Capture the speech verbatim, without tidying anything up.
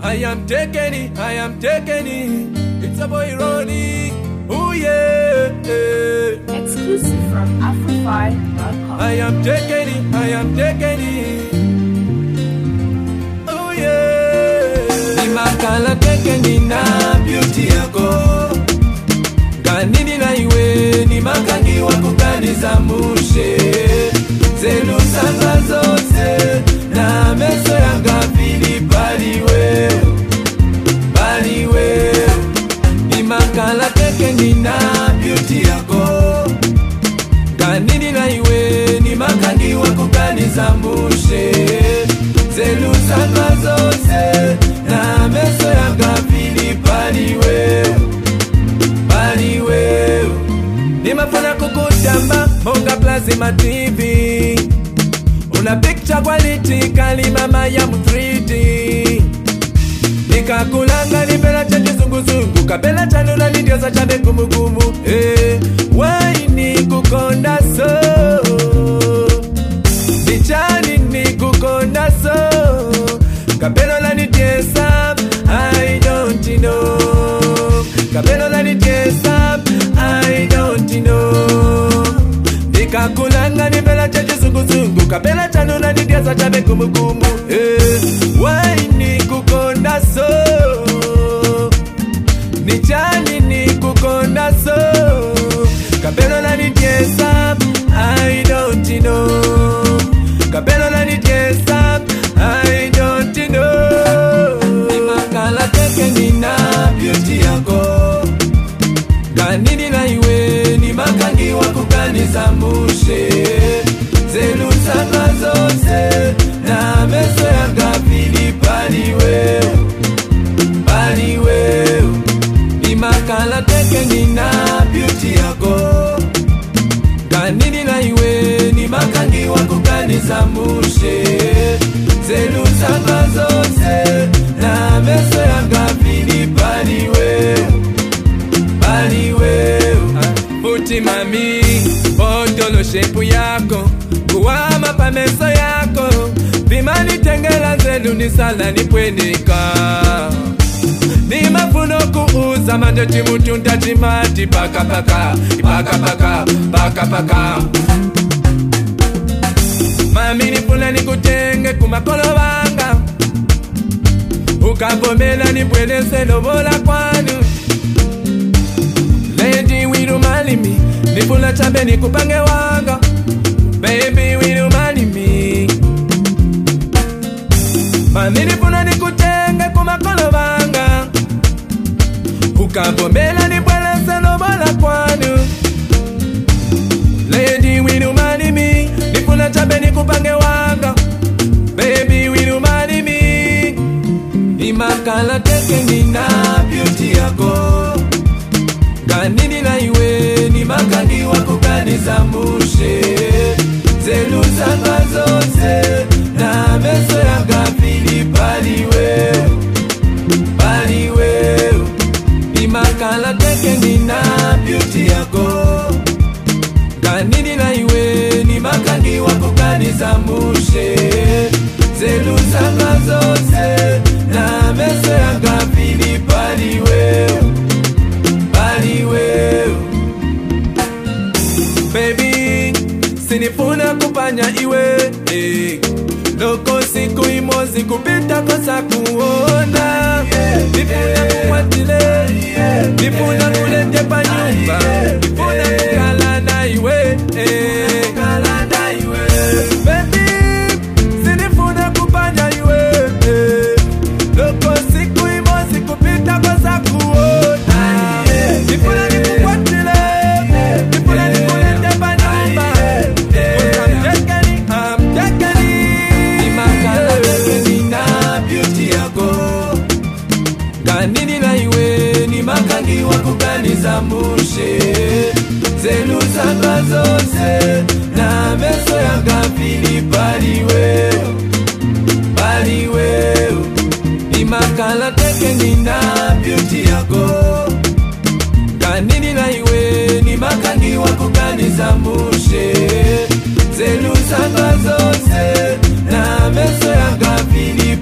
I am taking it, I am taking it. It's a boy Ronnie. Oh yeah. Exclusive from Afrofy dot com. I am taking it, I am taking it. Oh yeah. Ni makala taking it na beauty yako. Kanini na iwe ni makangi wako kanisa mushe. Zelu sanga zote na meso yanga fili baliwe. Baliwe. Ni makala taking it na beauty yako. Kanini na iwe ni makangi wako kanisa mushe. Zelu sanga zote na meso yanga fili baliwe. Baliwe. Ni mafuna kukutamba Monga Plasma T V. Una picture quality kali mama ya mu three D. Nikakulanga nipela cha kizunguzungu kapela cha nuna nidioza cha begumugumu. Eh, why ni kukonda so? Nichani ni kukonda so? Kapelo la nitiesa, I don't know. Kapelo la nitiesa, I don't know. Nikakulanga nipela cha kizunguzungu kapela cha nuna nidioza cha begumugumu. Eh, why ni kukonda so? Nichani ni kukonda so? Kapelo la nitiesa, I don't know. Kapelo la nitiesa, I don't know. Ni makala teke nina beauty yako. Kanini na iwe ni makangi wako kanisa mushe. Zelu sanga zote na meso yanga fili baliwe. Baliwe. Ni makala teke nina beauty yako. Kanini na iwe ni makangi wako kanisa mushe. Zelu sanga zote na meso yanga fili baliwe. Baliwe. Puti mami Botolo shepu yako Kuwama pa meso yako Vimani tengela zelu ni sala ni pwenika. Ni mafuno kuuza manjoti mutunda jimati paka paka Paka paka, paka paka. Mami nifuna ni kutenge kumakolo wanga. Ukabomela ni pweleze lobola kwanu. Lady will you marry me? Nifuna chabe ni kupange wanga. Baby will you marry me? Mami nifuna ni kutenge kumakolo wanga. Ukabomela ni pweleze lobola kwanu. Lady will you marry me? Nifuna chabe ni kupange wanga. Baby will you marry me? Ni makala teke nina beauty yako. Kanini na iwe ni makangi wako kanisa mushe. Zelu sanga zote na meso yanga fili baliwe. Baliwe. Ni makala teke nina beauty yako. Kanini na iwe ni makangi wako kanisa mushe. Zelu sanga zote na meso yanga fili baliwe. Baby, sinifuna kupanya iwe eh. Loko siku imozi kupita kosa kuona yeah. Nifuna kukwatile yeah. Nifuna kulete pa nyumba yeah. Nifuna kukala na iwe eh. Kukala na iwe baby, sinifuna kupanya iwe eh. Loko siku imozi kupita kosa kuona yeah. Nifuna kukwatile yeah. Nifuna kulete pa nyumba yeah. I'm taking it, I'm taking it. Ni makala teke nina beauty yako. Kanini na iwe ni makangi wako kanisa mushe. Zelu sanga zote na meso yanga fili baliwe. Baliwe. Ni makala teke nina beauty yako. Kanini na iwe ni makangi wako kanisa mushe. Zelu sanga zote na meso yanga fili